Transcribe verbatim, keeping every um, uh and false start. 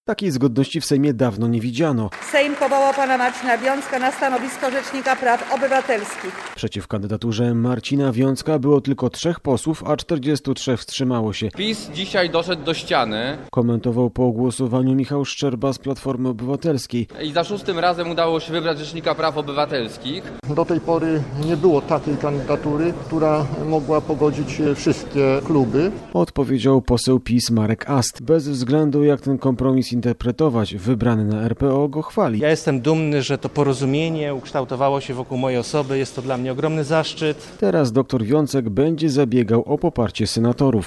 Takiej zgodności w Sejmie dawno nie widziano. Sejm powołał pana Marcina Wiącka na stanowisko Rzecznika Praw Obywatelskich. Przeciw kandydaturze Marcina Wiącka było tylko trzech posłów, a czterdziestu trzech wstrzymało się. PiS dzisiaj doszedł do ściany. Komentował po głosowaniu Michał Szczerba z Platformy Obywatelskiej. I za szóstym razem udało się wybrać Rzecznika Praw Obywatelskich. Do tej pory nie było takiej kandydatury, która mogła pogodzić wszystkie kluby. Odpowiedział poseł PiS Marek Ast. Bez względu jak ten kompromis interpretować, wybrany na R P O go chwali. Ja jestem dumny, że to porozumienie ukształtowało się wokół mojej osoby. Jest to dla mnie ogromny zaszczyt. Teraz dr Wiącek będzie zabiegał o poparcie senatorów.